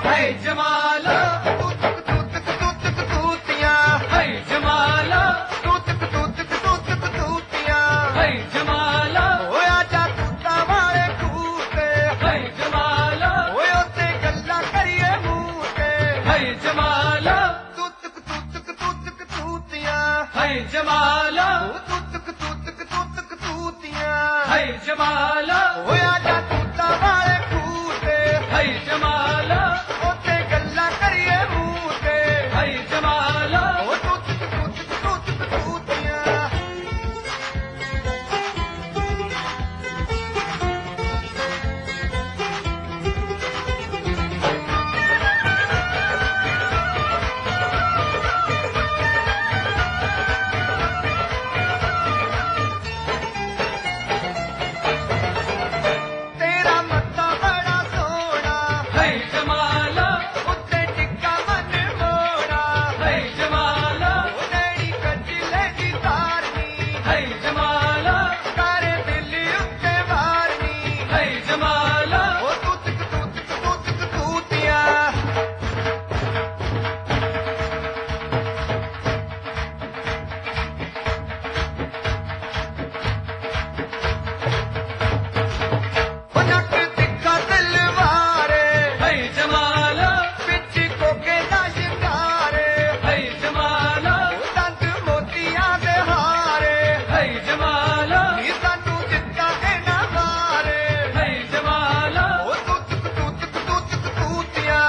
है जमाला, तूतियां है जमाला, तूतियां है जमाला, होया जा तूता वाले कूते है जमाला, ओए उत्ते गल्ला करिए मूंह ते है जमाला, तूतियां है जमाला, तूतियां है जमाला, होया जा तूता वाले कूते है जमाला, उत्ते गल्ला करिए मूंह ते है जमाला। ओ तूतियां तेरा मत्था बड़ा सोना है जमाला, उत्ते टिक्का मन मोड़ा है जमाला, उनेड़ी कचले दी तारनी है जमाला, तारे दिल्ली उत्ते वारनी है जमाला, ओ तूतियां ओ नक तिक्का तलवारे है जमाला, बिच कोके दा शिंगारे है जमाला, ओ दंद मोतियां दे हारे है जमाला, नी सानू दित्ता इना मारे है जमाला, ओ तूतियां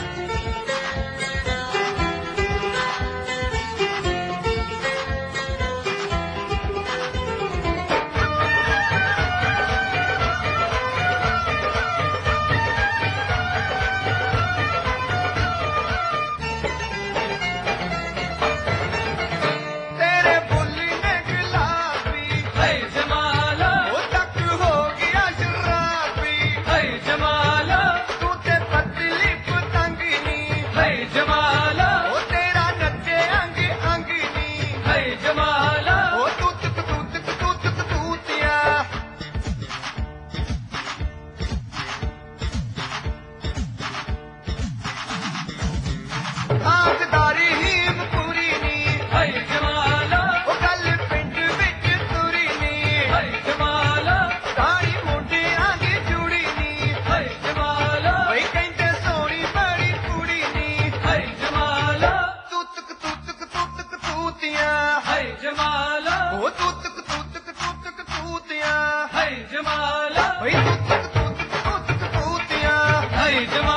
तेरे बुल्ली ने गुलाबी है जमाला, ओ तक हो गया शराबी है जमाला, तू ते पतली पतंगनी है जमाला, ओ तेरा नचे अंग अंगनी है जमाला, ओ तूतियां आखदारी हीम पूरी नी है जमाला, ओ गल पिंड विच तुरी नी है जमाला, दाढ़ी मुंडियां दी जुड़ी नी है जमाला, बई कहंदे सोहणी बड़ी कुड़ी नी है जमाला, तूतियां है जमाला, ओ तूतियां है जमाला, बई तूतियां है जमाला।